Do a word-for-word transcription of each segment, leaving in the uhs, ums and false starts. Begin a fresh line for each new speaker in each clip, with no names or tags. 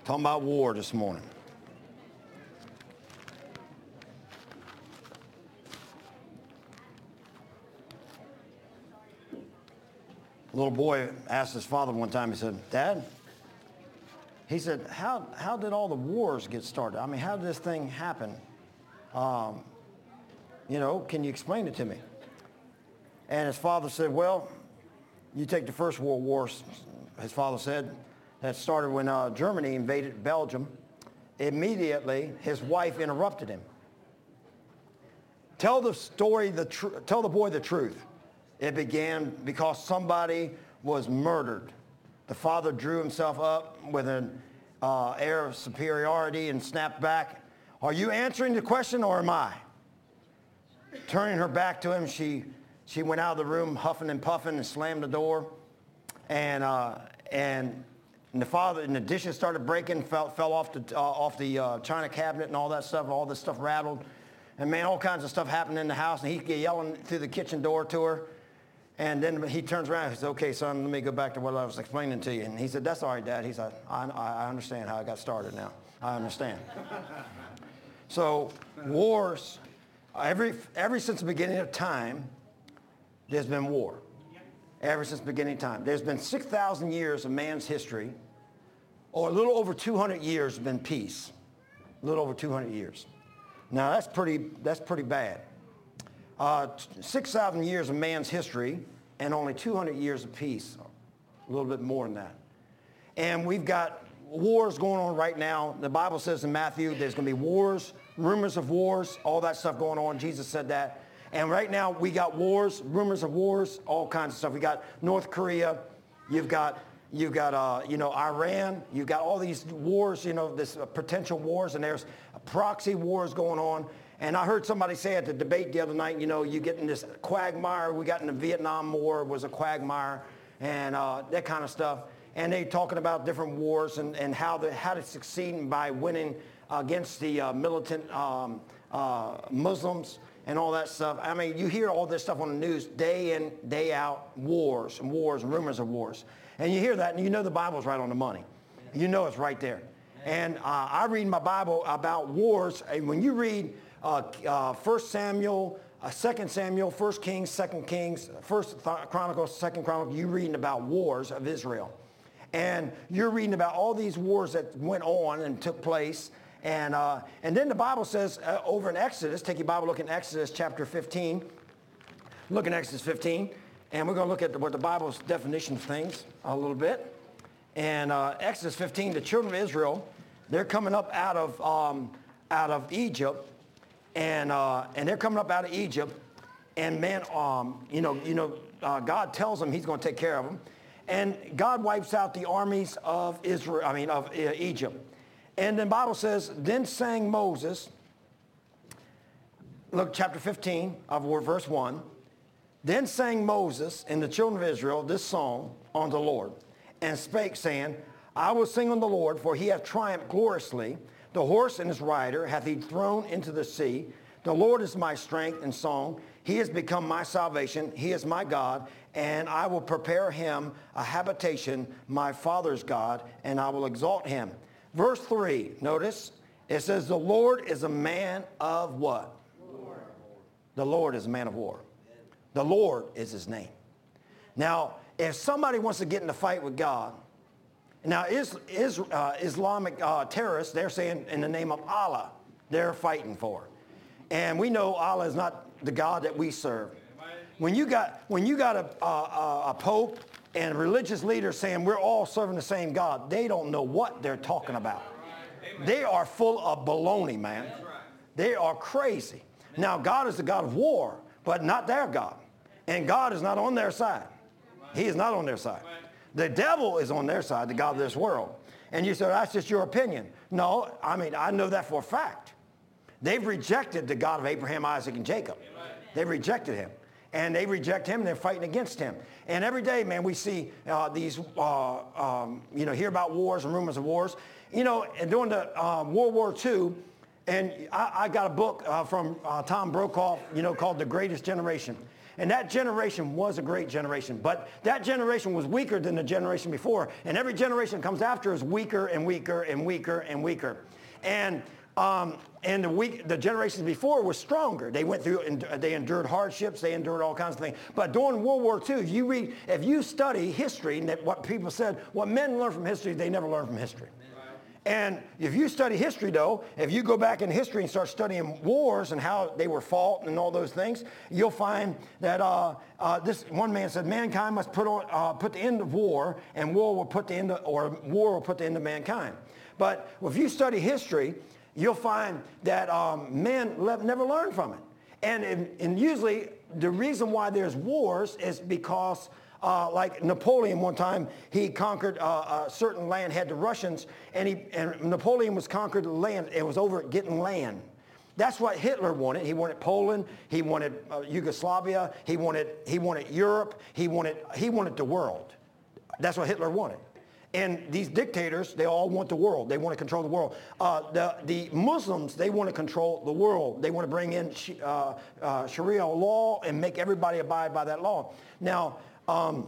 Talking about war this morning. A little boy asked his father one time, he said, Dad, he said, how, how did all the wars get started? I mean, how did this thing happen? Um, you know, can you explain it to me? And his father said, well, you take the First World War, his father said, that started when uh, Germany invaded Belgium. Immediately, his wife interrupted him. Tell the story, the tr- tell the boy the truth. It began because somebody was murdered. The father drew himself up with an uh, air of superiority and snapped back. Are you answering the question or am I? Turning her back to him, she, she went out of the room huffing and puffing and slammed the door. And, uh, and, and the father, and the dishes started breaking, fell, fell off the, uh, off the uh, china cabinet and all that stuff. All this stuff rattled. And man, all kinds of stuff happened in the house. And he get yelling through the kitchen door to her. And then he turns around and says, okay, son, let me go back to what I was explaining to you. And he said, that's all right, Dad. He said, I, I understand how I got started now. I understand. So wars, every, every since the beginning of time, there's been war. Ever since the beginning of time. There's been six thousand years of man's history, or a little over two hundred years has been peace. A little over two hundred years. Now, that's pretty, that's pretty bad. Uh, six thousand years of man's history and only two hundred years of peace. A little bit more than that. And we've got wars going on right now. The Bible says in Matthew there's going to be wars, rumors of wars, all that stuff going on. Jesus said that. And right now we got wars, rumors of wars, all kinds of stuff. We got North Korea. You've got, you've got uh, you know, Iran. You've got all these wars, you know, this uh, potential wars. And there's proxy wars going on. And I heard somebody say at the debate the other night, you know, you get in this quagmire. We got in the Vietnam War, was a quagmire, and uh, that kind of stuff. And they talking about different wars and, and how, the, how to succeed by winning against the uh, militant um, uh, Muslims and all that stuff. I mean, you hear all this stuff on the news day in, day out, wars and wars and rumors of wars. And you hear that and you know the Bible's right on the money. You know it's right there. And uh, I read my Bible about wars. And when you read uh, uh, First Samuel, uh, Second Samuel, First Kings, Second Kings, First Chronicles, Second Chronicles, you're reading about wars of Israel. And you're reading about all these wars that went on and took place. And, uh, and then the Bible says uh, over in Exodus, take your Bible, look in Exodus chapter fifteen. Look in Exodus fifteen. And we're going to look at the, what the Bible's definition of things a little bit. And uh, Exodus fifteen, the children of Israel, they're coming up out of, um, out of Egypt. And, uh, and they're coming up out of Egypt. And man, um, you know, you know uh, God tells them he's going to take care of them. And God wipes out the armies of Israel, I mean, of uh, Egypt. And the Bible says, then sang Moses, look, chapter fifteen of verse one. Then sang Moses and the children of Israel this song unto the Lord, and spake, saying, I will sing unto the Lord, for he hath triumphed gloriously. The horse and his rider hath he thrown into the sea. The Lord is my strength and song. He has become my salvation. He is my God, and I will prepare him a habitation, my father's God, and I will exalt him. Verse three, notice, it says, the Lord is a man of what? War. The Lord is a man of war. The Lord is his name. Now, if somebody wants to get in a fight with God, now is, is, uh, Islamic uh, terrorists, they're saying in the name of Allah, they're fighting for. And we know Allah is not the God that we serve. When you got, when you got a, a, a pope and religious leaders saying we're all serving the same God, they don't know what they're talking about. They are full of baloney, man. They are crazy. Now, God is the God of war, but not their God. And God is not on their side. He is not on their side. The devil is on their side, the God of this world. And you say, that's just your opinion. No, I mean, I know that for a fact. They've rejected the God of Abraham, Isaac, and Jacob. They've rejected him. And they reject him, and they're fighting against him. And every day, man, we see uh, these, uh, um, you know, hear about wars and rumors of wars. You know, and during the uh, World War Two, and I, I got a book uh, from uh, Tom Brokaw, you know, called The Greatest Generation. And that generation was a great generation. But that generation was weaker than the generation before. And every generation that comes after is weaker and weaker and weaker and weaker. And um, and the weak, the generations before were stronger. They went through, and they endured hardships. They endured all kinds of things. But during World War Two, if you read, if you study history, and that what people said, what men learn from history, they never learn from history. And if you study history, though, if you go back in history and start studying wars and how they were fought and all those things, you'll find that uh, uh, this one man said, mankind must put on, uh, put the end of war, and war will put the end of, or war will put the end of mankind. But if you study history, you'll find that um, men le- never learn from it. And, and usually the reason why there's wars is because Uh, like Napoleon one time, he conquered uh, a certain land, had the Russians, and, he, and Napoleon was conquered land. It was over getting land. That's what Hitler wanted. He wanted Poland. He wanted uh, Yugoslavia. He wanted, he wanted Europe. He wanted, he wanted the world. That's what Hitler wanted. And these dictators, they all want the world. They want to control the world. Uh, the, the Muslims, they want to control the world. They want to bring in sh- uh, uh, Sharia law and make everybody abide by that law. Now, Um,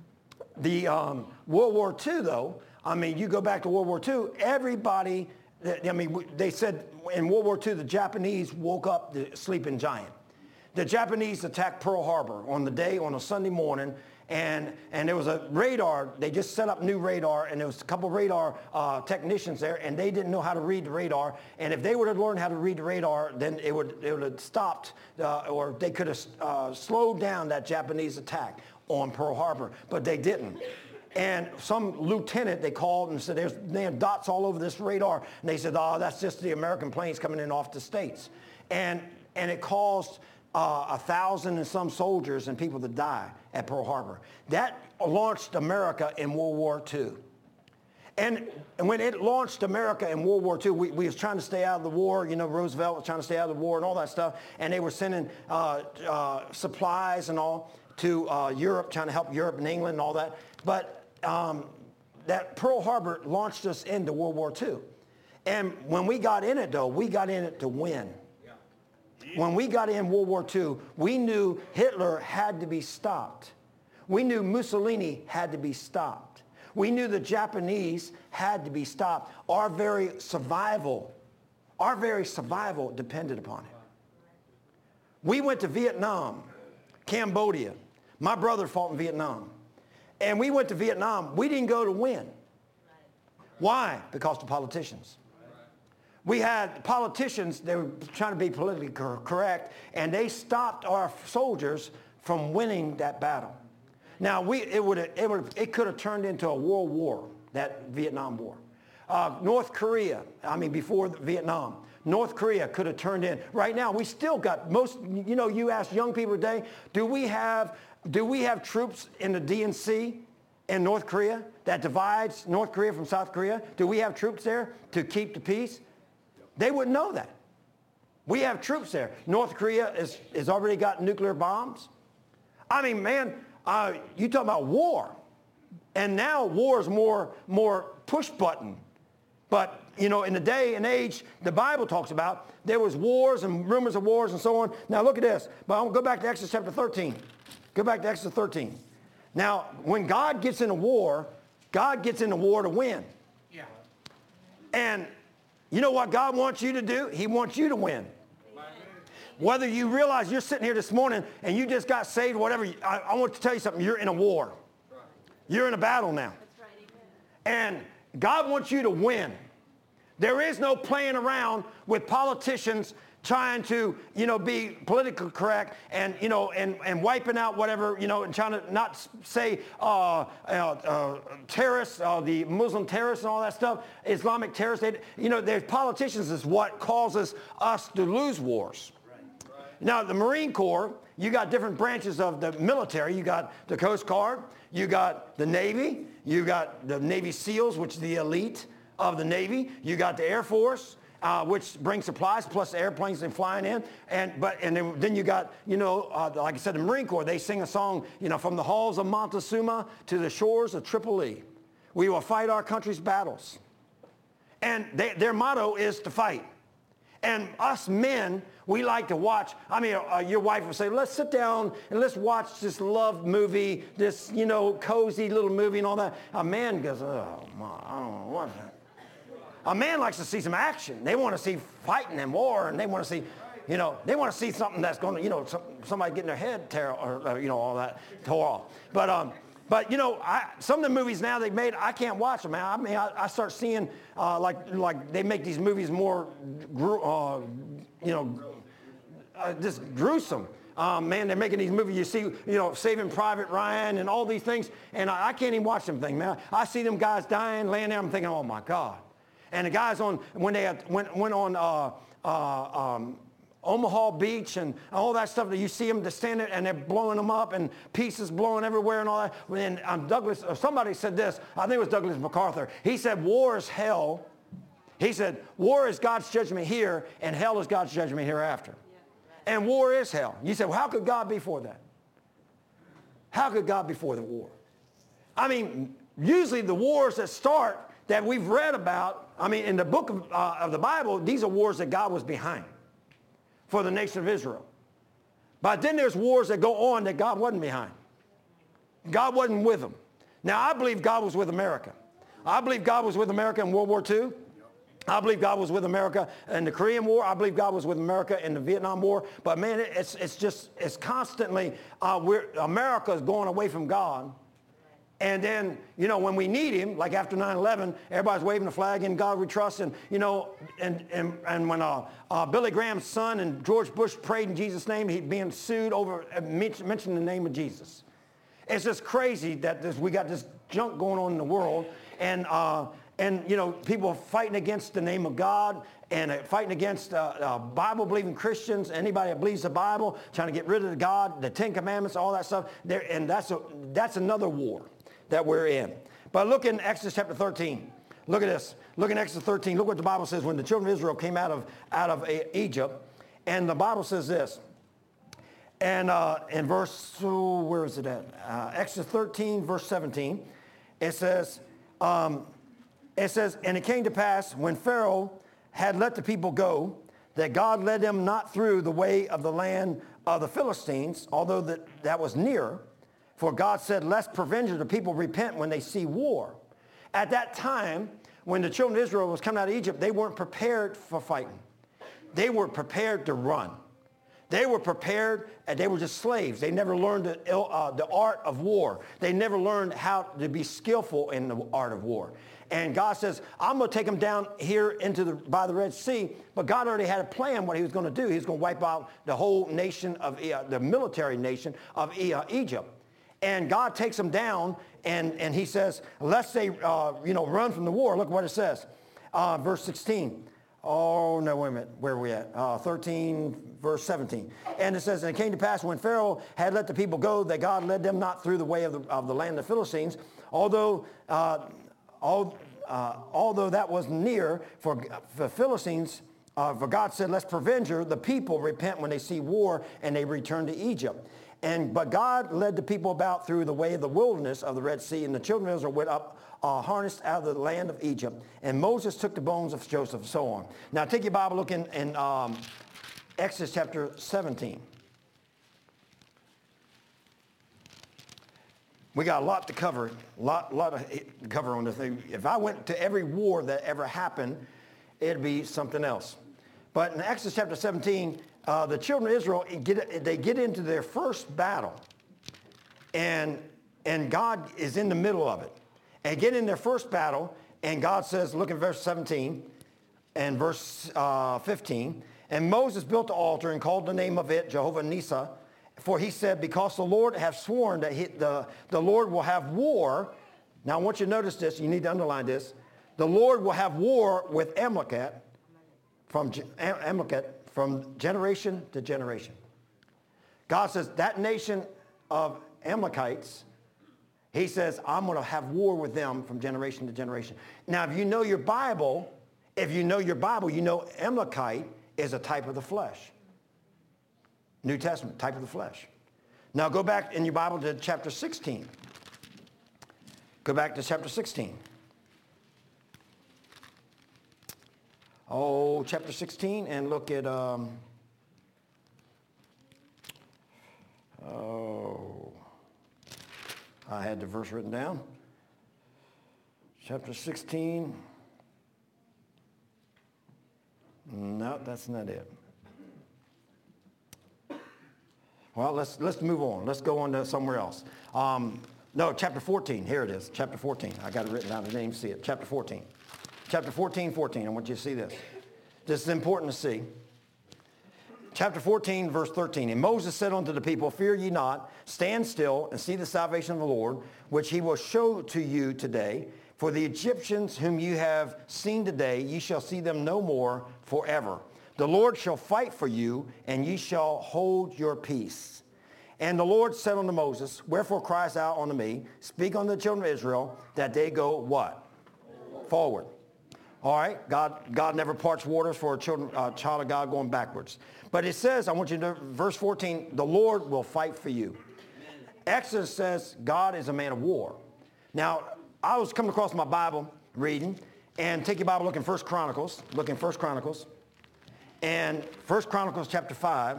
the um, World War Two, though, I mean, you go back to World War Two, everybody, I mean, they said in World War Two, the Japanese woke up the sleeping giant. The Japanese attacked Pearl Harbor on the day, on a Sunday morning, and, and there was a radar. They just set up new radar, and there was a couple of radar uh, technicians there, and they didn't know how to read the radar. And if they would have learned how to read the radar, then it would, it would have stopped, uh, or they could have uh, slowed down that Japanese attack on Pearl Harbor, but they didn't. And some lieutenant, they called and said, there's, there's dots all over this radar. And they said, oh, that's just the American planes coming in off the States. And, and it caused uh, a thousand and some soldiers and people to die at Pearl Harbor. That launched America in World War Two. And when it launched America in World War Two, we, we was trying to stay out of the war. You know, Roosevelt was trying to stay out of the war and all that stuff. And they were sending uh, uh, supplies and all to uh, Europe, trying to help Europe and England and all that. But um, that Pearl Harbor launched us into World War Two. And when we got in it, though, we got in it to win. Yeah. When we got in World War Two, we knew Hitler had to be stopped. We knew Mussolini had to be stopped. We knew the Japanese had to be stopped. Our very survival, our very survival depended upon it. We went to Vietnam, Cambodia. My brother fought in Vietnam. And we went to Vietnam. We didn't go to win. Why? Because the politicians. We had politicians, they were trying to be politically cor- correct, and they stopped our soldiers from winning that battle. Now, we, it, would it, would it could have turned into a world war, that Vietnam War. Uh, North Korea, I mean, before Vietnam, North Korea could have turned in. Right now, we still got most, you know, you ask young people today, do we have, do we have troops in the D N C in North Korea that divides North Korea from South Korea? Do we have troops there to keep the peace? They wouldn't know that. We have troops there. North Korea is, has already got nuclear bombs. I mean, man, uh, you talk about war. And now war is more, more push button. But, you know, in the day and age the Bible talks about, there was wars and rumors of wars and so on. Now, look at this. But I'll go back to Exodus chapter thirteen. Go back to Exodus thirteen. Now, when God gets in a war, God gets in a war to win. Yeah. And you know what God wants you to do? He wants you to win. Whether you realize you're sitting here this morning and you just got saved, whatever, I, I want to tell you something. You're in a war. You're in a battle now. And God wants you to win. There is no playing around with politicians trying to, you know, be politically correct and, you know, and, and wiping out whatever, you know, and trying to not say uh, uh, uh, terrorists, uh, the Muslim terrorists and all that stuff, Islamic terrorists. They, you know, there's politicians is what causes us to lose wars. Right. Right. Now, the Marine Corps, you got different branches of the military. You got the Coast Guard. You got the Navy. You got the Navy SEALs, which is the elite of the Navy. You got the Air Force, uh, which brings supplies plus airplanes and flying in. And but and then, then you got, you know, uh, like I said, the Marine Corps, they sing a song, you know, from the halls of Montezuma to the shores of Tripoli. We will fight our country's battles. And they, their motto is to fight. And us men, we like to watch. I mean, uh, your wife will say, let's sit down and let's watch this love movie, this, you know, cozy little movie and all that. A man goes, oh, my, I don't know what. A man likes to see some action. They want to see fighting and war, and they want to see, you know, they want to see something that's going to, you know, some, somebody getting their head tear, or, or, you know, all that tore off. But, um, But, you know, I, some of the movies now they've made, I can't watch them, man. I mean, I, I start seeing, uh, like, like they make these movies more, uh, you know, uh, just gruesome. Um, man, they're making these movies, you see, you know, Saving Private Ryan and all these things, and I, I can't even watch them things, man. I see them guys dying, laying there, I'm thinking, oh, my God. And the guys on, when they had, went, went on, uh, uh, um, Omaha Beach and all that stuff that you see them standing and they're blowing them up and pieces blowing everywhere and all that. And um, Douglas, or somebody said this, I think it was Douglas MacArthur. He said, war is hell. He said, war is God's judgment here and hell is God's judgment hereafter. Yeah. And war is hell. You said, well, how could God be for that? How could God be for the war? I mean, usually the wars that start that we've read about, I mean, in the book of, uh, of the Bible, these are wars that God was behind for the nation of Israel. But then there's wars that go on that God wasn't behind. God wasn't with them. Now, I believe God was with America. I believe God was with America in World War Two. I believe God was with America in the Korean War. I believe God was with America in the Vietnam War. But, man, it's, it's just, it's constantly, uh, we're, America is going away from God. And then, you know, when we need him, like after nine eleven, everybody's waving the flag, in God we trust. And, you know, and, and, and when uh, uh, Billy Graham's son and George Bush prayed in Jesus' name, he'd being sued over uh, mentioning the name of Jesus. It's just crazy that this, we got this junk going on in the world. And, uh, and you know, people fighting against the name of God and uh, fighting against uh, uh, Bible-believing Christians, anybody that believes the Bible, trying to get rid of the God, the Ten Commandments, all that stuff. There, and that's, a, that's another war that we're in. But look in Exodus chapter thirteen. Look at this. Look in Exodus thirteen. Look what the Bible says when the children of Israel came out of, out of Egypt. And the Bible says this. And uh, in verse, oh, where is it at? Uh, Exodus thirteen, verse seventeen. It says, um, it says, and it came to pass when Pharaoh had let the people go, that God led them not through the way of the land of the Philistines, although that, that was near. For God said, lest peradventure the people repent when they see war. At that time, when the children of Israel was coming out of Egypt, they weren't prepared for fighting. They were prepared to run. They were prepared, and they were just slaves. They never learned the, uh, the art of war. They never learned how to be skillful in the art of war. And God says, I'm going to take them down here into the, by the Red Sea. But God already had a plan what he was going to do. He was going to wipe out the whole nation of, uh, the military nation of uh, Egypt. And God takes them down, and, and he says, lest they, uh, you know, run from the war. Look what it says. Uh, verse sixteen. Oh, no, wait a minute. Where are we at? Uh, thirteen, verse seventeen. And it says, and it came to pass when Pharaoh had let the people go, that God led them not through the way of the, of the land of the Philistines, although, uh, all, uh, although that was near, for the Philistines, uh, for God said, lest peradventure the people repent when they see war, and they return to Egypt. And, but God led the people about through the way of the wilderness of the Red Sea, and the children of Israel went up uh, harnessed out of the land of Egypt. And Moses took the bones of Joseph, and so on. Now take your Bible, look in, in um, Exodus chapter seventeen. We got a lot to cover, a lot, lot to cover on this thing. If I went to every war that ever happened, it'd be something else. But in Exodus chapter seventeen, Uh, the children of Israel, get, they get into their first battle, and, and God is in the middle of it. And get in their first battle, and God says, look at verse seventeen and verse uh, fifteen, and Moses built the altar and called the name of it Jehovah Nissi, for he said, because the Lord hath sworn that he, the, the Lord will have war. Now I want you to notice this, you need to underline this. The Lord will have war with Amalekite, from Amalekite, from generation to generation. God says that nation of Amalekites, he says, I'm going to have war with them from generation to generation. Now, if you know your Bible, if you know your Bible, you know Amalekite is a type of the flesh. New Testament, type of the flesh. Now go back in your Bible to chapter sixteen. Go back to chapter sixteen. oh, chapter sixteen and look at, um, oh, I had the verse written down. Chapter sixteen. No, that's not it. Well, let's let's move on. Let's go on to somewhere else. Um, no, chapter fourteen. Here it is. Chapter fourteen. I got it written down. I didn't even see it. Chapter fourteen. Chapter fourteen, fourteen. I want you to see this. This is important to see. Chapter fourteen, verse thirteen. And Moses said unto the people, fear ye not, stand still and see the salvation of the Lord, which he will show to you today. For the Egyptians whom you have seen today, ye shall see them no more forever. The Lord shall fight for you, and ye shall hold your peace. And the Lord said unto Moses, wherefore criest thou unto me? Speak unto the children of Israel, that they go what? Forward. All right, God, God never parts waters for a children, uh, child of God going backwards. But it says, I want you to, verse fourteen, the Lord will fight for you. Exodus says God is a man of war. Now, I was coming across my Bible reading, and take your Bible, look in First Chronicles, look in First Chronicles, and First Chronicles chapter five,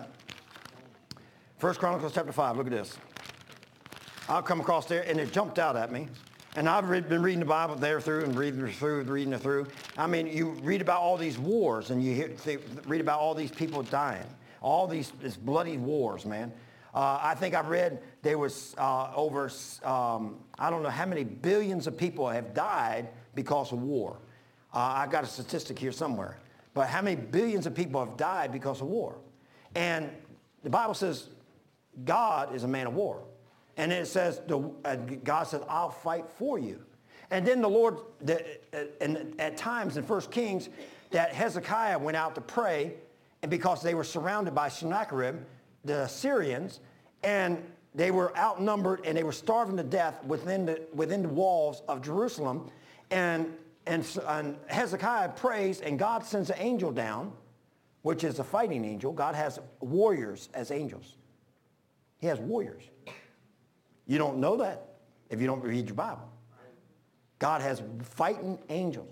First Chronicles chapter five, look at this. I'll come across there, and it jumped out at me. And I've read, been reading the Bible there through and reading it through, reading it through. I mean, you read about all these wars, and you hear, they read about all these people dying, all these, these bloody wars, man. Uh, I think I've read there was uh, over, um, I don't know how many billions of people have died because of war. Uh, I got a statistic here somewhere. But how many billions of people have died because of war? And the Bible says God is a man of war. And then it says, the, uh, God says, I'll fight for you. And then the Lord, the, uh, and at times in First Kings, that Hezekiah went out to pray, and because they were surrounded by Sennacherib, the Syrians, and they were outnumbered and they were starving to death within the, within the walls of Jerusalem. And, and, and Hezekiah prays, and God sends an angel down, which is a fighting angel. God has warriors as angels. He has warriors. You don't know that if you don't read your Bible. God has fighting angels.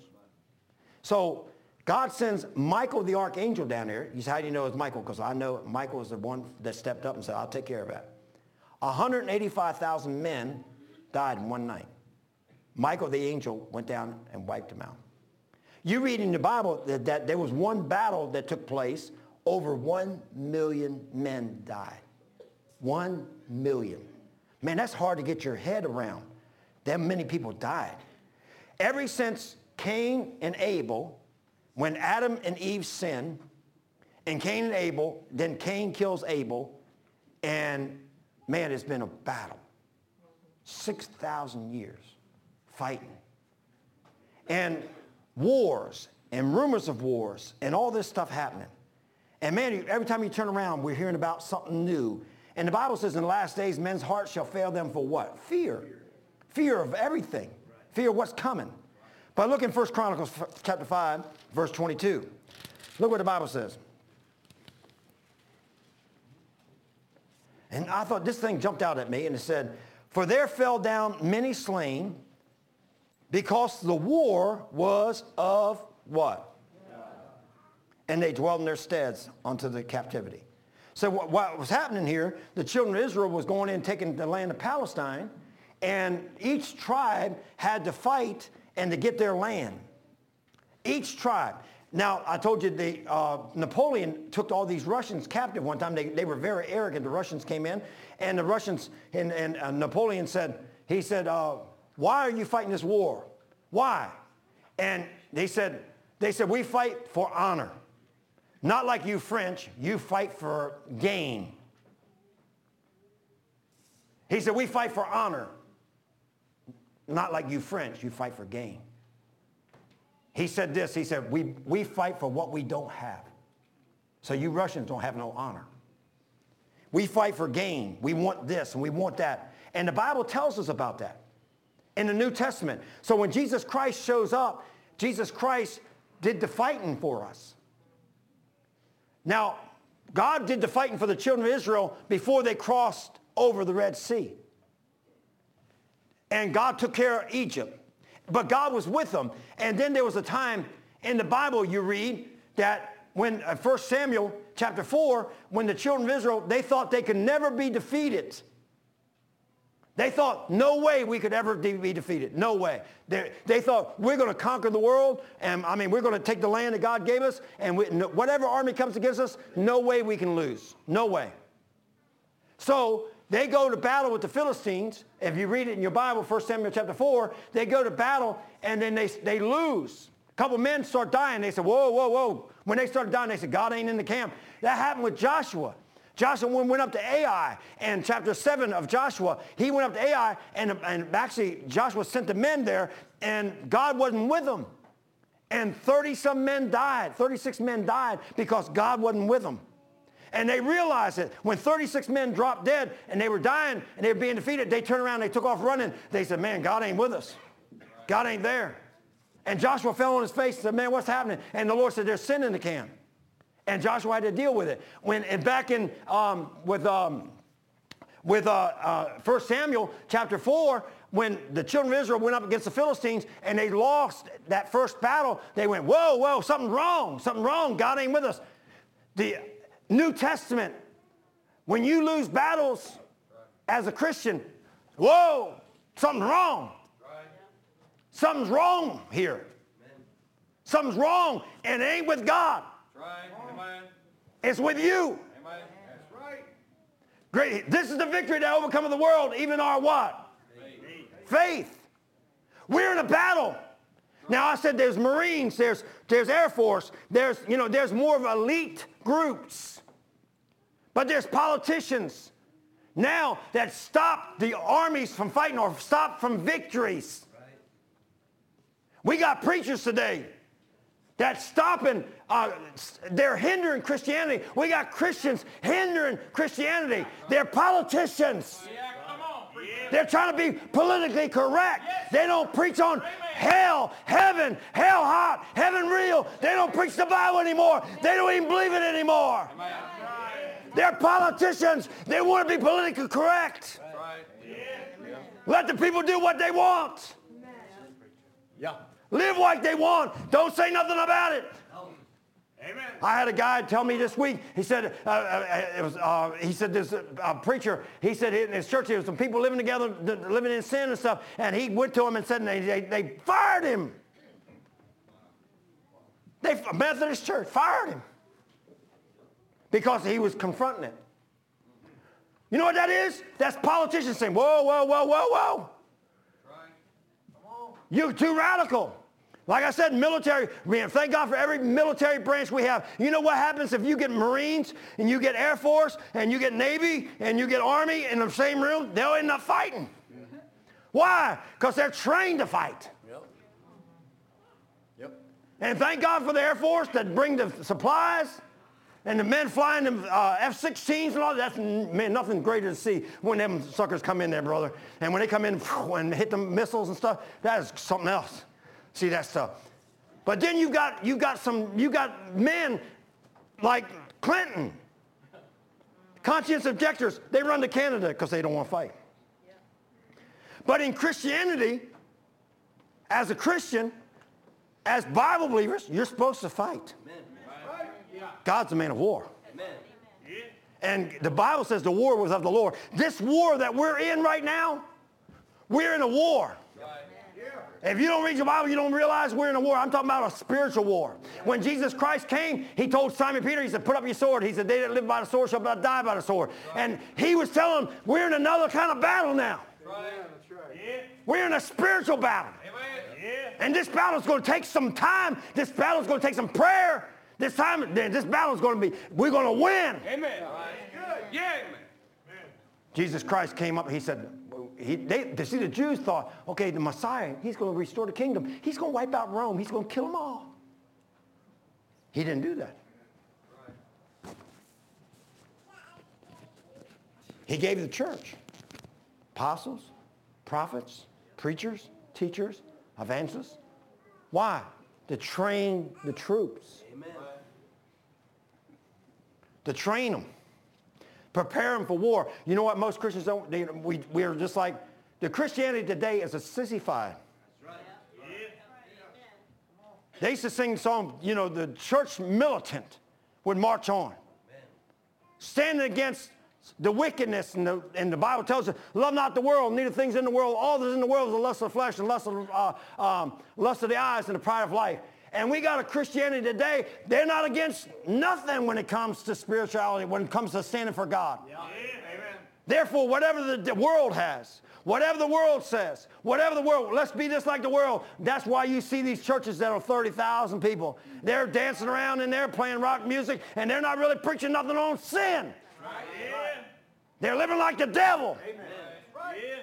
So God sends Michael the archangel down there. You say, how do you know it's Michael? Because I know Michael is the one that stepped up and said, I'll take care of that. one hundred eighty-five thousand men died in one night. Michael the angel went down and wiped them out. You read in the Bible that, that there was one battle that took place. Over one million men died. One million. Man, that's hard to get your head around. That many people died. Ever since Cain and Abel, when Adam and Eve sinned, and Cain and Abel, then Cain kills Abel, and man, it's been a battle. six thousand years fighting. And wars, and rumors of wars, and all this stuff happening. And man, every time you turn around, we're hearing about something new. And the Bible says in the last days, men's hearts shall fail them for what? Fear. Fear of everything. Fear of what's coming. But look in First Chronicles chapter five, verse twenty-two. Look what the Bible says. And I thought this thing jumped out at me, and it said, for there fell down many slain, because the war was of what? God. And they dwelled in their steads unto the captivity. So what, what was happening here, the children of Israel was going in and taking the land of Palestine, and each tribe had to fight and to get their land. Each tribe. Now, I told you the, uh, Napoleon took all these Russians captive one time. They, they were very arrogant. The Russians came in, and the Russians, and, and uh, Napoleon said, he said, uh, why are you fighting this war? Why? And they said, they said, we fight for honor. Not like you French, you fight for gain. He said, we fight for honor. Not like you French, you fight for gain. He said this, he said, we, we fight for what we don't have. So you Russians don't have no honor. We fight for gain. We want this and we want that. And the Bible tells us about that in the New Testament. So when Jesus Christ shows up, Jesus Christ did the fighting for us. Now, God did the fighting for the children of Israel before they crossed over the Red Sea. And God took care of Egypt. But God was with them. And then there was a time in the Bible you read that when uh, First Samuel chapter four, when the children of Israel, they thought they could never be defeated. They thought, no way we could ever de- be defeated. No way. They, they thought, we're going to conquer the world, and I mean, we're going to take the land that God gave us, and we, no, whatever army comes against us, no way we can lose. No way. So they go to battle with the Philistines. If you read it in your Bible, First Samuel chapter four, they go to battle, and then they, they lose. A couple men start dying. They said, whoa, whoa, whoa. When they started dying, they said, God ain't in the camp. That happened with Joshua. Joshua went up to Ai, and chapter seven of Joshua, he went up to Ai, and, and actually Joshua sent the men there, and God wasn't with them. And thirty-some men died, thirty-six men died because God wasn't with them. And they realized it. When thirty-six men dropped dead, and they were dying, and they were being defeated, they turned around, and they took off running. They said, man, God ain't with us. God ain't there. And Joshua fell on his face and said, man, what's happening? And the Lord said, there's sin in the camp. And Joshua had to deal with it. When and back in um, with um, with uh, uh, First Samuel chapter four, when the children of Israel went up against the Philistines and they lost that first battle, they went, whoa, whoa, something wrong, something wrong. God ain't with us. The New Testament, when you lose battles as a Christian, whoa, something's wrong. Something's wrong here. Something's wrong, and it ain't with God.
Right. Amen.
It's with you.
Amen. That's right.
Great. This is the victory that overcometh the world, even our what? Faith. Faith. We're in a battle. Now I said there's Marines, there's there's Air Force, there's you know there's more of elite groups, but there's politicians now that stop the armies from fighting or stop from victories. Right. We got preachers today that's stopping, uh, they're hindering Christianity. We got Christians hindering Christianity. They're politicians.
Yeah, come on. Yeah.
They're trying to be politically correct. Yes. They don't preach on hell, heaven, hell hot, heaven real. They don't preach the Bible anymore. They don't even believe it anymore.
Amen.
They're politicians. They want to be politically correct.
Right. Yeah.
Let the people do what they want.
Yeah.
Live like they want. Don't say nothing about it.
Amen.
I had a guy tell me this week. He said, uh, uh, it was. Uh, he said this uh, preacher. He said in his church there was some people living together, living in sin and stuff. And he went to him and said, and they, they, they fired him. They Methodist church fired him because he was confronting it. You know what that is? That's politicians saying, "Whoa, whoa, whoa, whoa, whoa! You're too radical." Like I said, military, man, thank God for every military branch we have. You know what happens if you get Marines and you get Air Force and you get Navy and you get Army in the same room? They'll end up fighting. Mm-hmm. Why? Because they're trained to fight.
Yep. Yep.
And thank God for the Air Force that bring the supplies and the men flying the uh, F sixteens and all that. That's, man, nothing greater to see when them suckers come in there, brother. And when they come in and hit the missiles and stuff, that is something else. See that stuff. But then you got you got some you got men like Clinton, conscience objectors. They run to Canada because they don't want to fight. Yeah. But in Christianity, as a Christian, as Bible believers, you're supposed to fight.
Amen. Right. Yeah.
God's a man of war.
Amen. Yeah.
And the Bible says the war was of the Lord. This war that we're in right now, we're in a war. If you don't read your Bible, you don't realize we're in a war. I'm talking about a spiritual war. When Jesus Christ came, he told Simon Peter, he said, put up your sword. He said, they that live by the sword shall not die by the sword. Right. And he was telling them, we're in another kind of battle now.
Right. That's right. Yeah.
We're in a spiritual battle.
Amen. Yeah.
And this battle is going to take some time. This battle is going to take some prayer. This time, this battle is going to be, we're going to win.
Amen. Right. Good. Yeah. Amen.
Jesus Christ came up, he said, He, they, they see the Jews thought, okay, the Messiah, he's going to restore the kingdom. He's going to wipe out Rome. He's going to kill them all. He didn't do that. He gave the church apostles, prophets, preachers, teachers, evangelists. Why? To train the troops.
Amen.
To train them. Prepare them for war. You know what most Christians don't? They, we, we are just like, the Christianity today is a sissified.
That's right. Yeah.
They used to sing the song, you know, the church militant would march on. Standing against the wickedness, and the, and the Bible tells us, love not the world, neither things in the world. All that is in the world is the lust of the flesh and lust of, uh, um, lust of the eyes and the pride of life. And we got a Christianity today, they're not against nothing when it comes to spirituality, when it comes to standing for God. Yeah. Amen. Therefore, whatever the, the world has, whatever the world says, whatever the world, let's be just like the world. That's why you see these churches that are thirty thousand people. They're dancing around in there playing rock music, and they're not really preaching nothing on sin. Right. Yeah. They're living like the devil. Amen. Right. Yeah.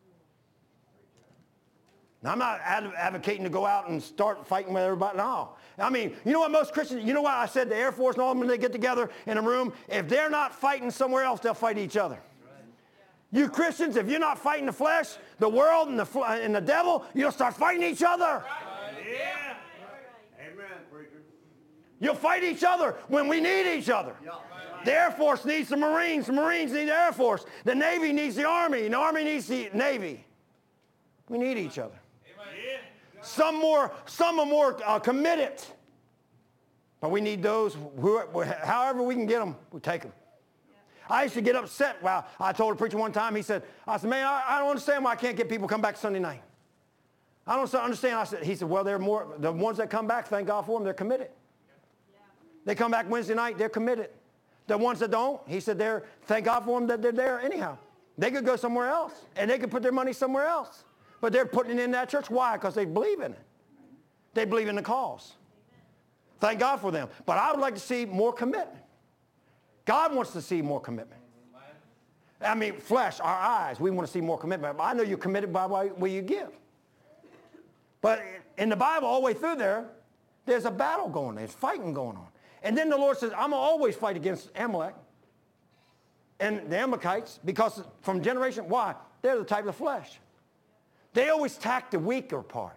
Now, I'm not ad- advocating to go out and start fighting with everybody. No. I mean, you know what most Christians, you know what I said, the Air Force and all of them, when they get together in a room, if they're not fighting somewhere else, they'll fight each other. You Christians, if you're not fighting the flesh, the world, and the, fl- and the devil, you'll start fighting each other. Right. Yeah. Right. Amen, preacher. You'll fight each other when we need each other. Yeah. The Air Force needs the Marines. The Marines need the Air Force. The Navy needs the Army. The Army needs the Navy. We need each other. Amen. Some more, some are more uh, committed. But we need those, who, however we can get them, we take them. I used to get upset. Well, I told a preacher one time, he said, I said, man, I, I don't understand why I can't get people to come back Sunday night. I don't understand. I said, he said, well, they're more, the ones that come back, thank God for them, they're committed. Yeah. They come back Wednesday night, they're committed. The ones that don't, he said, they're, thank God for them that they're there anyhow. They could go somewhere else, and they could put their money somewhere else. But they're putting it in that church. Why? Because they believe in it. They believe in the cause. Thank God for them. But I would like to see more commitment. God wants to see more commitment. I mean, flesh, our eyes, we want to see more commitment. I know you're committed by what you give. But in the Bible, all the way through there, there's a battle going on. There's fighting going on. And then the Lord says, I'm going to always fight against Amalek and the Amalekites, because from generation, why? They're the type of flesh. They always attack the weaker part.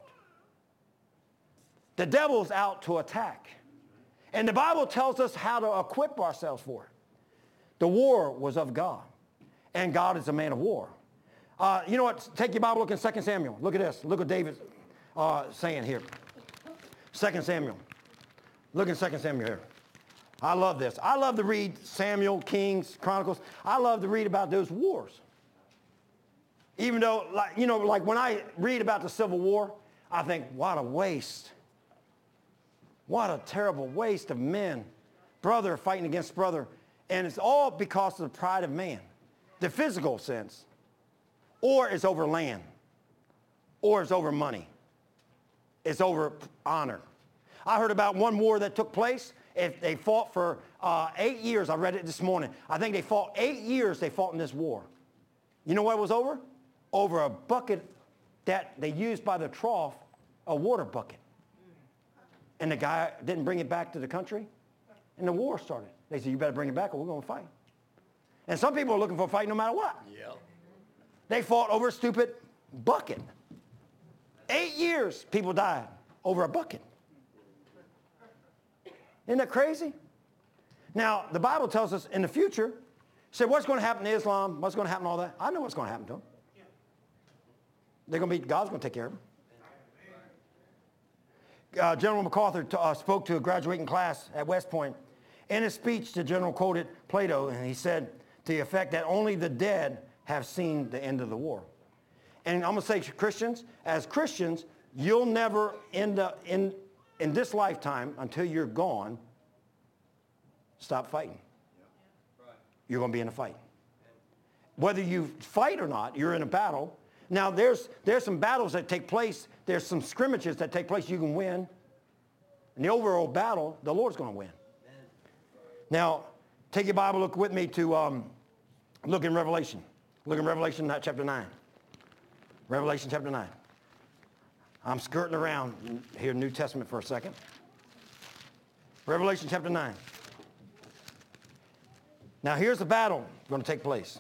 The devil's out to attack. And the Bible tells us how to equip ourselves for it. The war was of God, and God is a man of war. Uh, you know what? Take your Bible, look in Second Samuel. Look at this. Look what David's uh, saying here. Second Samuel. Look in Second Samuel here. I love this. I love to read Samuel, Kings, Chronicles. I love to read about those wars. Even though, like, you know, like when I read about the Civil War, I think, what a waste. What a terrible waste of men. Brother fighting against brother. And it's all because of the pride of man. The physical sense. Or it's over land. Or it's over money. It's over honor. I heard about one war that took place. If they fought for uh, eight years. I read it this morning. I think they fought eight years they fought in this war. You know what it was over? Over a bucket that they used by the trough, a water bucket. And the guy didn't bring it back to the country. And the war started. They said, you better bring it back or we're going to fight. And some people are looking for a fight no matter what. Yep. They fought over a stupid bucket. Eight years people died over a bucket. Isn't that crazy? Now, the Bible tells us in the future, said what's going to happen to Islam, what's going to happen to all that. I know what's going to happen to them. They're going to be, God's going to take care of them. Uh, General MacArthur t- uh, spoke to a graduating class at West Point. In his speech, the general quoted Plato, and he said to the effect that only the dead have seen the end of the war. And I'm going to say to Christians, as Christians, you'll never end up in, in this lifetime until you're gone, stop fighting. You're going to be in a fight. Whether you fight or not, you're in a battle. Now, there's, there's some battles that take place. There's some scrimmages that take place you can win. In the overall battle, the Lord's going to win. Amen. Now, take your Bible, look with me to, um, look in Revelation. Look in Revelation chapter nine. Revelation chapter nine. I'm skirting around here in New Testament for a second. Revelation chapter nine. Now, here's the battle going to take place.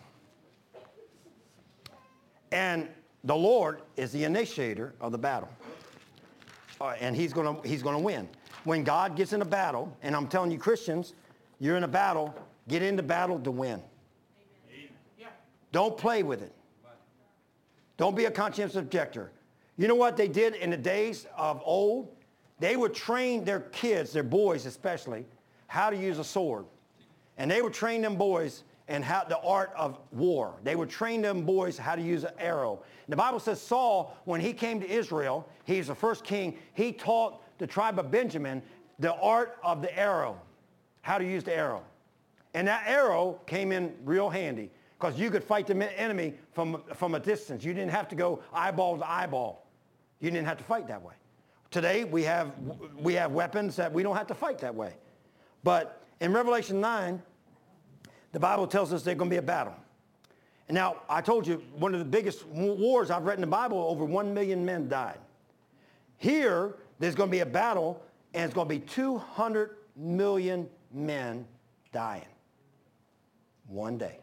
And the Lord is the initiator of the battle. Uh, and he's going to he's going to win. When God gets in a battle, and I'm telling you Christians, you're in a battle, get into battle to win. Amen. Yeah. Don't play with it. Don't be a conscientious objector. You know what they did in the days of old? they would train their kids, their boys especially, how to use a sword. And they would train them boys in how, the art of war. They would train them boys how to use an arrow. And the Bible says Saul, when he came to Israel, he's the first king, he taught the tribe of Benjamin the art of the arrow, how to use the arrow. And that arrow came in real handy because you could fight the enemy from, from a distance. You didn't have to go eyeball to eyeball. You didn't have to fight that way. Today, we have, we have weapons that we don't have to fight that way. But in Revelation nine, the Bible tells us there's going to be a battle. And now, I told you, one of the biggest wars I've read in the Bible, over one million men died. Here, there's going to be a battle, and it's going to be two hundred million men dying. One day.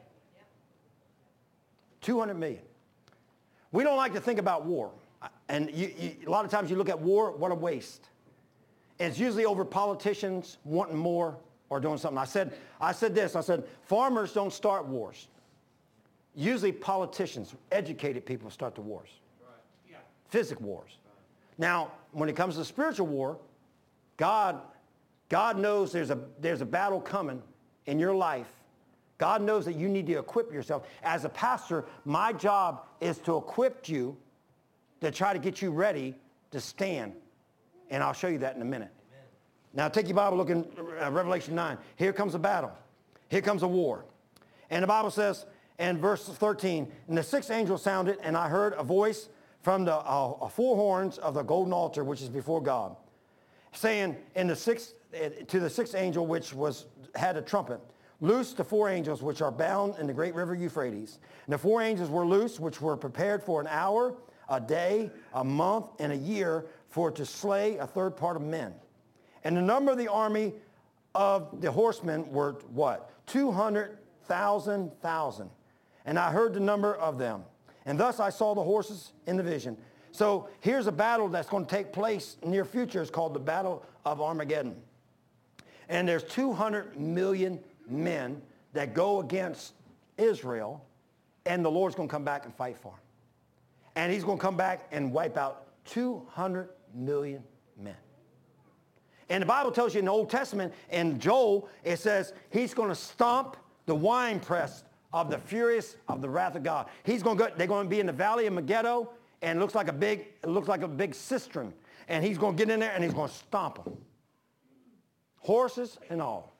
two hundred million. We don't like to think about war. And you, you, a lot of times you look at war, what a waste. And it's usually over politicians wanting more or doing something. I said, I said this, I said, farmers don't start wars. Usually politicians, educated people start the wars. Right. Yeah. Physical wars. Right. Now, when it comes to spiritual war, God, God knows there's a, there's a battle coming in your life. God knows that you need to equip yourself. As a pastor, my job is to equip you to try to get you ready to stand. And I'll show you that in a minute. Amen. Now take your Bible, look in uh, Revelation nine. Here comes a battle. Here comes a war. And the Bible says in verse thirteen, and the sixth angel sounded, and I heard a voice from the uh, four horns of the golden altar, which is before God, saying in the sixth, uh, to the sixth angel, which was had a trumpet, loose the four angels which are bound in the great river Euphrates. And the four angels were loose, which were prepared for an hour, a day, a month, and a year, for to slay a third part of men. And the number of the army of the horsemen were what? two hundred thousand thousand. And I heard the number of them. And thus I saw the horses in the vision. So here's a battle that's going to take place in the near future. It's called the Battle of Armageddon. And there's two hundred million men that go against Israel, and the Lord's going to come back and fight for them. And he's going to come back and wipe out two hundred million men. And the Bible tells you in the Old Testament, in Joel, it says he's going to stomp the winepress of the furious of the wrath of God. He's going to go, they're going to be in the valley of Megiddo, and it looks like a big, it looks like a big cistern. And he's going to get in there and he's going to stomp them. Horses and all.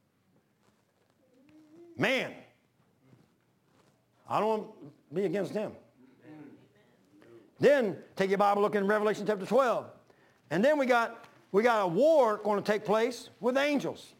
Man, I don't want to be against him. Then take your Bible, look in Revelation chapter twelve. And then we got, we got a war going to take place with angels.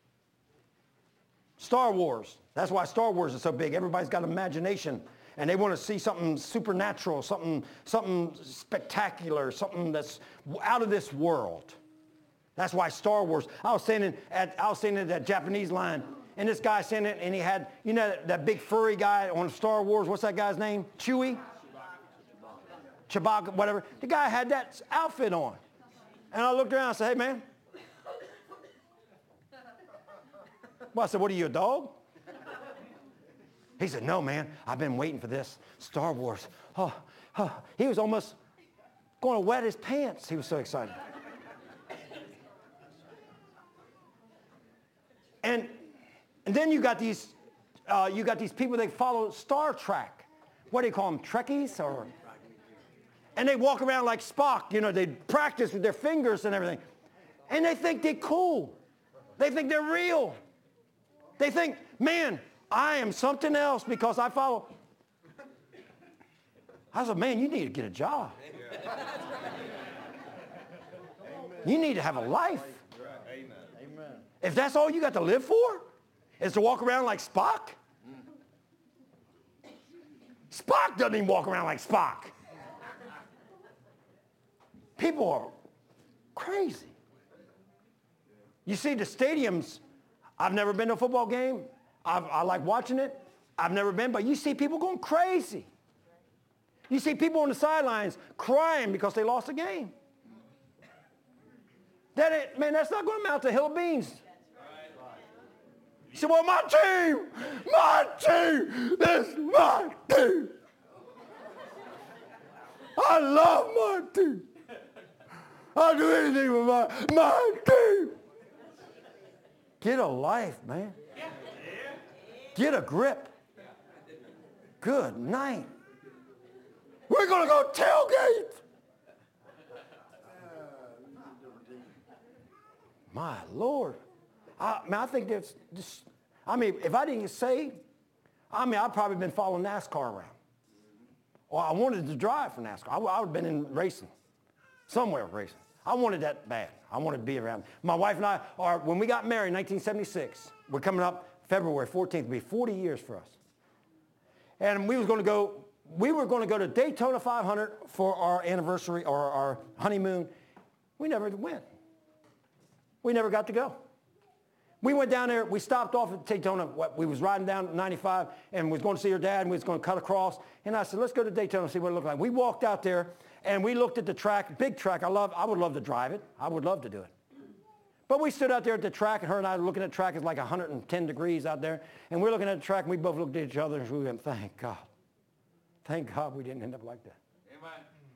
Star Wars. That's why Star Wars is so big. Everybody's got imagination, and they want to see something supernatural, something, something spectacular, something that's out of this world. That's why Star Wars. I was standing at, I was standing at that Japanese line, and this guy standing, and he had, you know, that, that big furry guy on Star Wars. What's that guy's name? Chewie? Chewbacca, whatever. The guy had that outfit on. And I looked around and said, hey, man. Well, I said, what are you, a dog? He said, no, man, I've been waiting for this. Star Wars. Oh, oh. He was almost going to wet his pants. He was so excited. And, and then you got these, uh, you got these people that follow Star Trek. What do you call them, Trekkies? Or, and they walk around like Spock. You know, they practice with their fingers and everything. And they think they're cool. They think they're real. They think, man, I am something else because I follow. I said, man, you need to get a job. You need to have a life. Amen. If that's all you got to live for, is to walk around like Spock. Spock doesn't even walk around like Spock. People are crazy. You see the stadiums. I've never been to a football game. I've, I like watching it. I've never been, but you see people going crazy. You see people on the sidelines crying because they lost a game. That ain't, man, that's not going to amount to a hill of beans. You say, well, my team, my team, this is my team. I love my team. I'll do anything with my, my team. Get a life, man. Get a grip. Good night. We're going to go tailgate. My Lord. I, I mean, I think that's just, I mean, if I didn't get saved, I mean, I'd probably been following NASCAR around. Or I wanted to drive for NASCAR. I, I would have been in racing, somewhere racing. I wanted that bad. I wanted to be around. My wife and I are, when we got married in nineteen seventy-six, we're coming up February fourteenth, it'll be forty years for us. And we was going to go, we were going to go to Daytona five hundred for our anniversary or our honeymoon. We never went. We never got to go. We went down there, we stopped off at Daytona. We was riding down ninety-five and was going to see her dad and we was going to cut across. And I said, let's go to Daytona and see what it looked like. We walked out there and we looked at the track, big track. I love, I would love to drive it. I would love to do it. But we stood out there at the track and her and I were looking at the track. It's like one hundred ten degrees out there. And we're looking at the track and we both looked at each other and we went, thank God. Thank God we didn't end up like that. Amen.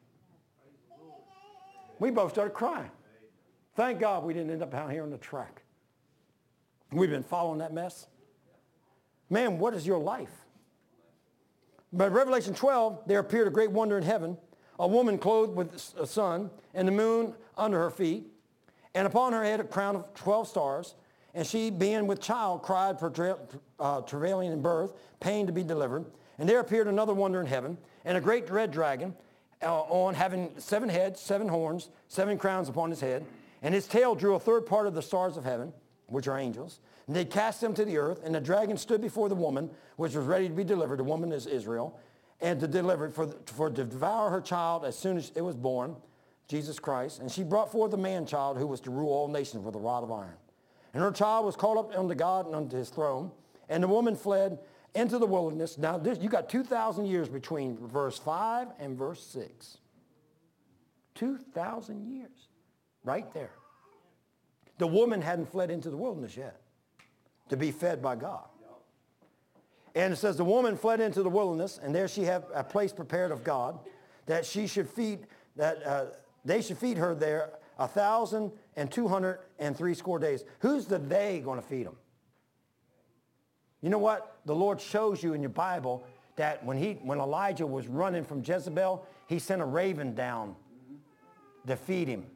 We both started crying. Thank God we didn't end up out here on the track. We've been following that mess. Man, what is your life? But Revelation twelve, there appeared a great wonder in heaven, a woman clothed with a sun and the moon under her feet, and upon her head a crown of twelve stars. And she, being with child, cried for tra- uh, travailing in birth, pain to be delivered. And there appeared another wonder in heaven, and a great red dragon uh, on having seven heads, seven horns, seven crowns upon his head. And his tail drew a third part of the stars of heaven, which are angels. And they cast them to the earth, and the dragon stood before the woman, which was ready to be delivered. The woman is Israel, and to deliver it for, for to devour her child as soon as it was born, Jesus Christ. And she brought forth a man-child who was to rule all nations with a rod of iron. And her child was called up unto God and unto his throne. And the woman fled into the wilderness. Now, this, you got two thousand years between verse five and verse six. two thousand years. Right there. The woman hadn't fled into the wilderness yet to be fed by God. And it says the woman fled into the wilderness, and there she had a place prepared of God, that she should feed, that uh, they should feed her there a thousand and two hundred and three score days. Who's the they going to feed them? You know what? The Lord shows you in your Bible that when he, when Elijah was running from Jezebel, he sent a raven down to feed him.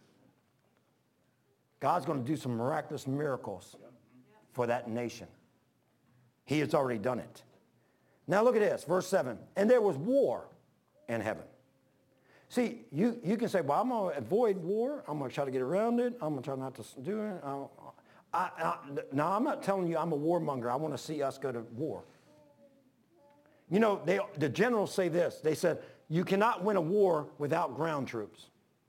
God's going to do some miraculous miracles for that nation. He has already done it. Now look at this, verse seven. And there was war in heaven. See, you, you can say, well, I'm going to avoid war. I'm going to try to get around it. I'm going to try not to do it. I, I, I, now, I'm not telling you I'm a warmonger. I want to see us go to war. You know, they, the generals say this. They said, you cannot win a war without ground troops.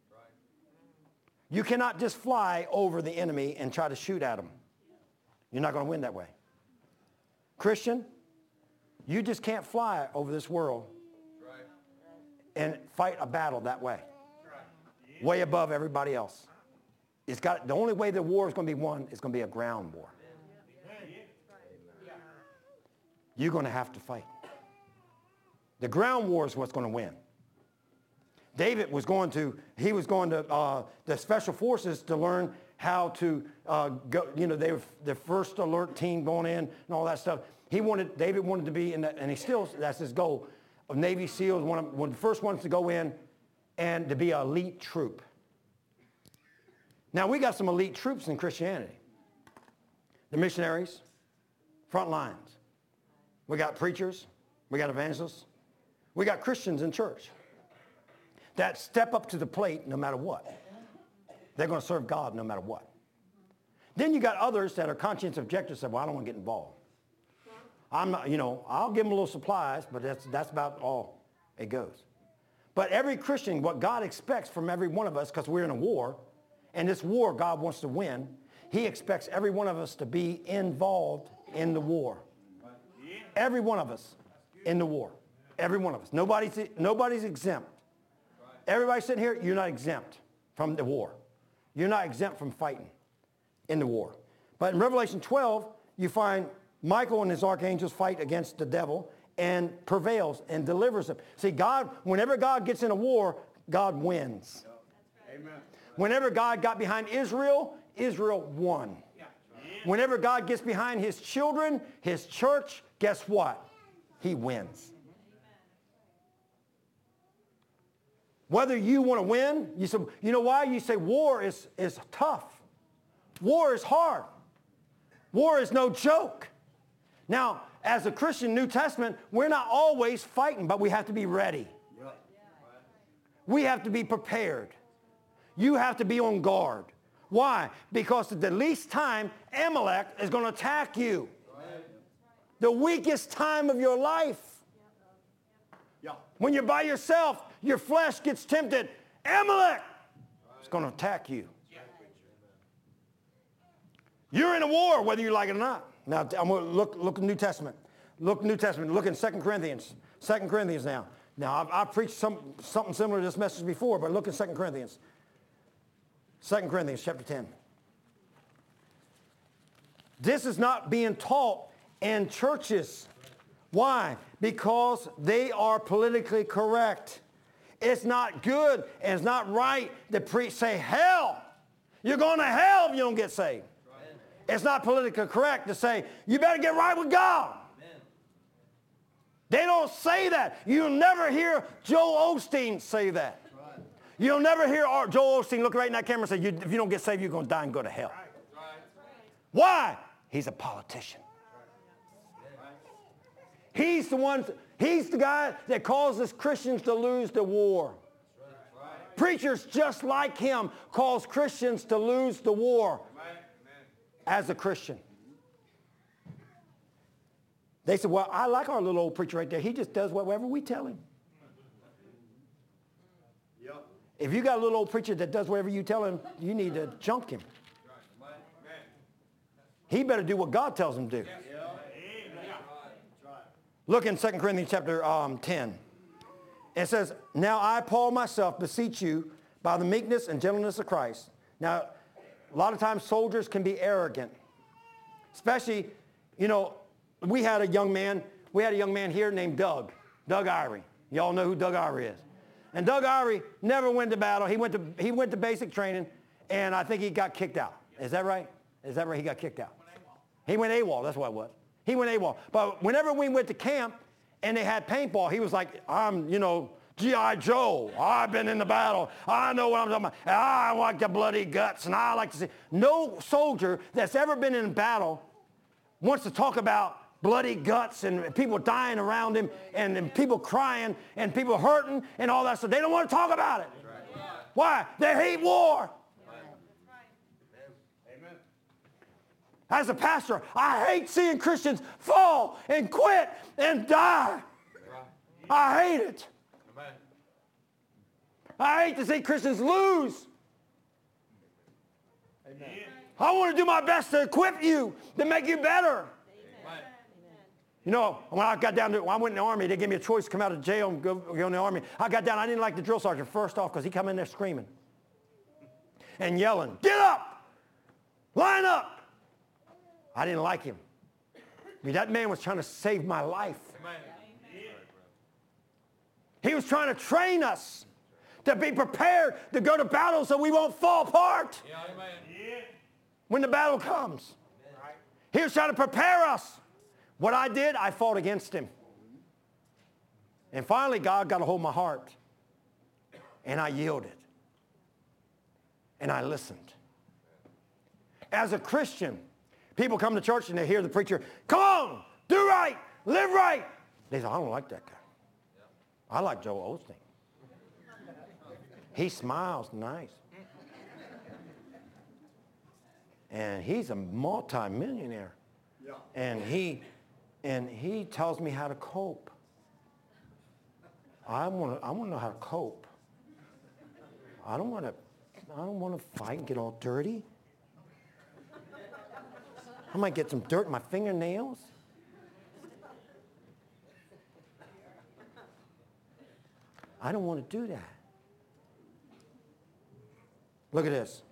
You cannot just fly over the enemy and try to shoot at them. You're not going to win that way. Christian, you just can't fly over this world and fight a battle that way. Way above everybody else. It's got, the only way the war is going to be won is going to be a ground war. You're going to have to fight. The ground war is what's going to win. David was going to, he was going to uh, the special forces to learn how to uh, go, you know, they were the first alert team going in and all that stuff. He wanted, David wanted to be in that, and he still, that's his goal, of Navy SEALs, one of, one of the first ones to go in and to be an elite troop. Now, we got some elite troops in Christianity. The missionaries, front lines. We got preachers, we got evangelists, we got Christians in church that step up to the plate no matter what. They're going to serve God no matter what. Then you got others that are conscientious objectors that say, well, I don't want to get involved. I'm not, you know, I'll give them a little supplies, but that's, that's about all it goes. But every Christian, what God expects from every one of us, because we're in a war, and this war God wants to win, he expects every one of us to be involved in the war. Every one of us in the war. Every one of us. Nobody's, nobody's exempt. Everybody sitting here, you're not exempt from the war. You're not exempt from fighting in the war. But in Revelation twelve, you find Michael and his archangels fight against the devil and prevails and delivers him. See, God, whenever God gets in a war, God wins. Amen. Whenever God got behind Israel, Israel won. Whenever God gets behind his children, his church, guess what? He wins. Whether you want to win, you say, you know why? You say war is, is tough. War is hard. War is no joke. Now, as a Christian New Testament, we're not always fighting, but we have to be ready. We have to be prepared. You have to be on guard. Why? Because at the least time, Amalek is going to attack you. The weakest time of your life. When you're by yourself, your flesh gets tempted. Amalek is going to attack you. You're in a war, whether you like it or not. Now, I'm going to look, look at the New Testament. Look New Testament. Look in Second Corinthians. Second Corinthians now. Now, I've, I've preached some, something similar to this message before, but look at Second Corinthians. Second Corinthians chapter ten. This is not being taught in churches. Why? Because they are politically correct. It's not good and it's not right to pre- say hell. You're going to hell if you don't get saved. It's not politically correct to say, you better get right with God. Amen. They don't say that. You'll never hear Joel Osteen say that. Right. You'll never hear Joel Osteen look right in that camera and say, you, if you don't get saved, you're going to die and go to hell. Right. Right. Why? He's a politician. Right. He's the one, he's the guy that causes Christians to lose the war. Right. Preachers just like him cause Christians to lose the war. As a Christian. They said, well, I like our little old preacher right there. He just does whatever we tell him. Yep. If you got a little old preacher that does whatever you tell him, you need to junk him. He better do what God tells him to do. Look in Second Corinthians chapter um, ten. It says, now I, Paul, myself, beseech you by the meekness and gentleness of Christ. Now, a lot of times soldiers can be arrogant. Especially, you know, we had a young man, we had a young man here named Doug, Doug Irie. Y'all know who Doug Irie is. And Doug Irie never went to battle. He went to, he went to basic training, and I think he got kicked out. Is that right? Is that right? He got kicked out. He went AWOL. That's what it was. He went AWOL. But whenever we went to camp and they had paintball, he was like, I'm, you know, G I Joe, I've been in the battle. I know what I'm talking about. I like the bloody guts, and I like to see. No soldier that's ever been in battle wants to talk about bloody guts and people dying around him and, and people crying and people hurting and all that stuff. They don't want to talk about it. Right. Why? They hate war. Amen. As a pastor, I hate seeing Christians fall and quit and die. I hate it. I hate to see Christians lose. Amen. I want to do my best to equip you, to make you better. Amen. You know, when I got down to, when I went in the Army, they gave me a choice to come out of jail and go, go in the Army. I got down, I didn't like the drill sergeant first off because he come in there screaming and yelling, get up, line up. I didn't like him. I mean, that man was trying to save my life. Amen. He was trying to train us to be prepared to go to battle so we won't fall apart yeah, amen. When the battle comes. Right. He was trying to prepare us. What I did, I fought against him. And finally, God got a hold of my heart. And I yielded. And I listened. As a Christian, people come to church and they hear the preacher, come on, do right, live right. They say, I don't like that guy. I like Joel Osteen. He smiles nice. And he's a multi-millionaire. Yeah. And he and he tells me how to cope. I want to I want to know how to cope. I don't want to I don't want to fight and get all dirty. I might get some dirt in my fingernails. I don't want to do that. Look at this.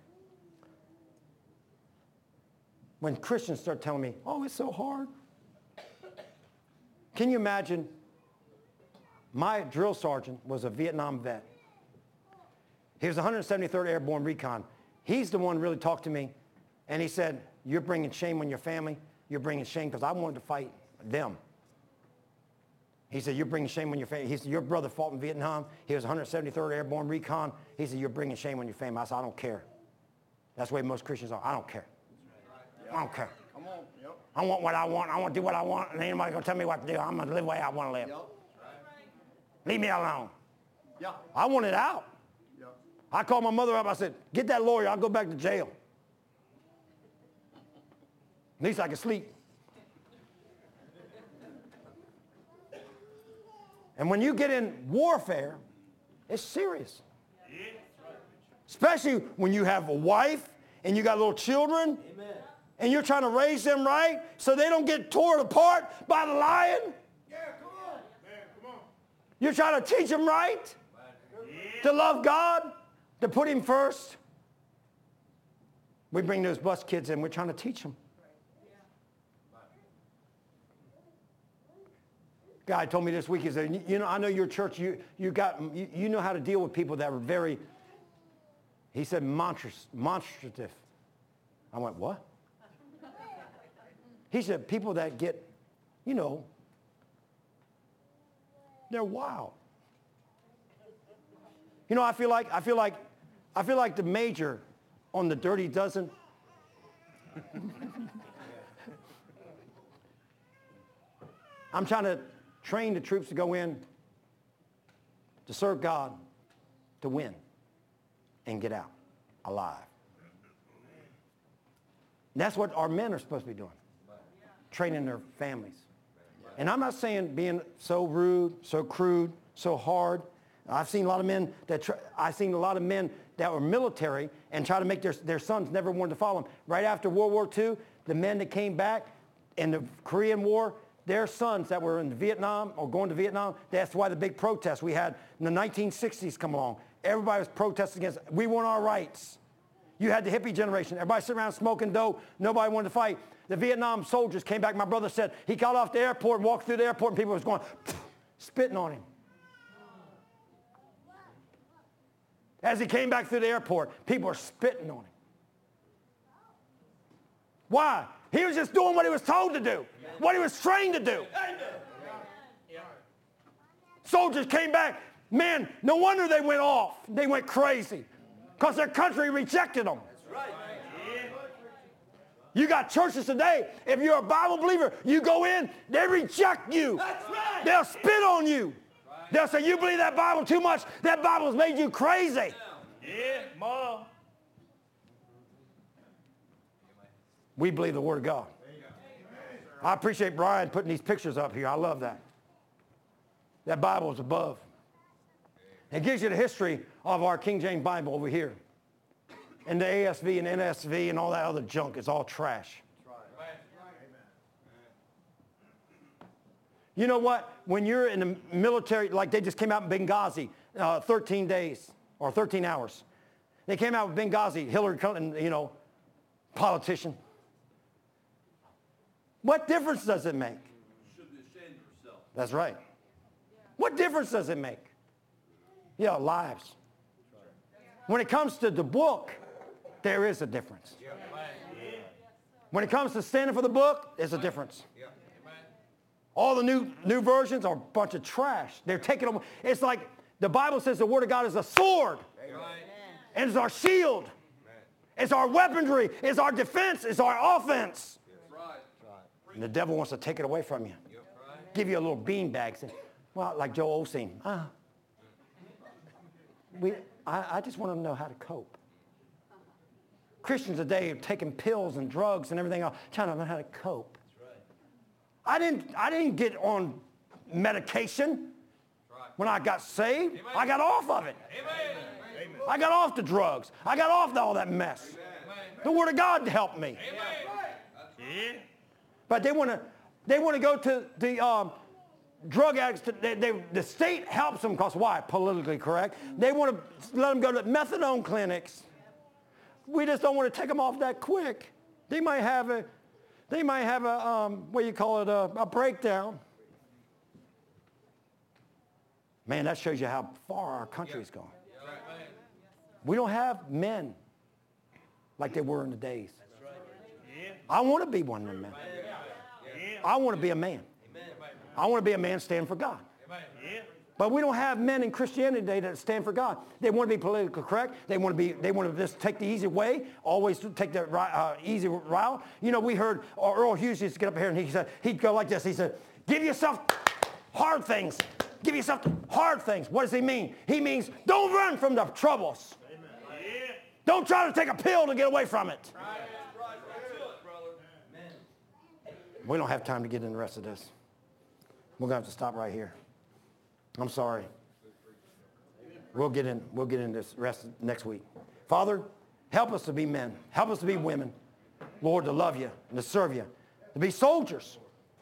When Christians start telling me, oh, it's so hard. Can you imagine? My drill sergeant was a Vietnam vet. He was one hundred seventy-third Airborne Recon. He's the one who really talked to me, and he said, you're bringing shame on your family. You're bringing shame because I wanted to fight them. He said, you're bringing shame on your family. He said, your brother fought in Vietnam. He was one hundred seventy-third Airborne Recon. He said, you're bringing shame on your family. I said, I don't care. That's the way most Christians are. I don't care. I don't care.
Come on. Yep.
I want what I want. I want to do what I want, and ain't nobody going to tell me what to do. I'm going to live the way I want to live.
Yep.
Leave me alone.
Yeah.
I want it out.
Yep.
I called my mother up. I said, get that lawyer. I'll go back to jail. At least I can sleep. And when you get in warfare, it's serious. Especially when you have a wife and you got little children. Amen. And you're trying to raise them right so they don't get torn apart by the lion.
Yeah, come on. Man, come on.
You're trying to teach them right. Yeah. To love God, to put him first. We bring those bus kids in. We're trying to teach them. Guy told me this week, he said, you know, I know your church, you, you, got, you, you know how to deal with people that were very, he said, monstrous, monstrative. I went, what? He said, people that get, you know, they're wild. You know, I feel like, I feel like, I feel like the major on the Dirty Dozen. I'm trying to train the troops to go in, to serve God, to win, and get out alive. And that's what our men are supposed to be doing, training their families. And I'm not saying being so rude, so crude, so hard. I've seen a lot of men that try, I've seen a lot of men that were military and try to make their, their sons never wanted to follow them. Right after World War Two, the men that came back in the Korean War, their sons that were in Vietnam or going to Vietnam, that's why the big protests we had in the nineteen sixties come along. Everybody was protesting against, we want our rights. You had the hippie generation. Everybody sitting around smoking dope. Nobody wanted to fight. The Vietnam soldiers came back. My brother said he got off the airport and walked through the airport and people was going, spitting on him. As he came back through the airport, people were spitting on him. Why? He was just doing what he was told to do, what he was trained to do. Soldiers came back. Man, no wonder they went off. They went crazy because their country rejected them. You got churches today, if you're a Bible believer, you go in, they reject you. They'll spit on you. They'll say, you believe that Bible too much. That Bible's made you crazy.
Yeah, Mom.
We believe the Word of God. I appreciate Brian putting these pictures up here. I love that. That Bible is above. It gives you the history of our King James Bible over here. And the A S V and N S V and all that other junk is all trash. You know what? When you're in the military, like they just came out in Benghazi, uh, thirteen days or thirteen hours. They came out with Benghazi, Hillary Clinton, you know, politician. What difference does it make?
You should be ashamed of yourself.
That's right. What difference does it make? Yeah, lives. When it comes to the book, there is a difference. When it comes to standing for the book, there's a difference. All the new new versions are a bunch of trash. They're taking them. It's like the Bible says the Word of God is a sword. And it's our shield. It's our weaponry. It's our defense. It's our offense. And the devil wants to take it away from you. Give you a little beanbag. Say, well, like Joel Osteen. Ah, we, I, I just want to know how to cope. Christians today are taking pills and drugs and everything else, trying to know how to cope. I didn't, I didn't get on medication when I got saved. Amen. I got off of it. Amen. I got off the drugs. I got off the, all that mess. Amen. The Word of God helped me. Amen. But they want to they want to go to the um, drug addicts. To, they, they, the state helps them because why? Politically correct. They want to let them go to methadone clinics. We just don't want to take them off that quick. They might have a They might have a, um, what do you call it, a, a breakdown. Man, that shows you how far our country's gone. We don't have men like they were in the days.
Yeah.
I want to be one of them men.
Yeah.
I want to be a man. I want to be a man standing for God.
Yeah.
But we don't have men in Christianity today that stand for God. They want to be politically correct. They want to be. They want to just take the easy way. Always take the uh, easy route. You know, we heard Earl Hughes used to get up here and he said he'd go like this. He said, "Give yourself hard things. Give yourself hard things." What does he mean? He means don't run from the troubles.
Yeah.
Don't try to take a pill to get away from it. We don't have time to get in the rest of this. We're going to have to stop right here. I'm sorry. We'll get in, we'll get in this rest next week. Father, help us to be men. Help us to be women. Lord, to love you and to serve you. To be soldiers.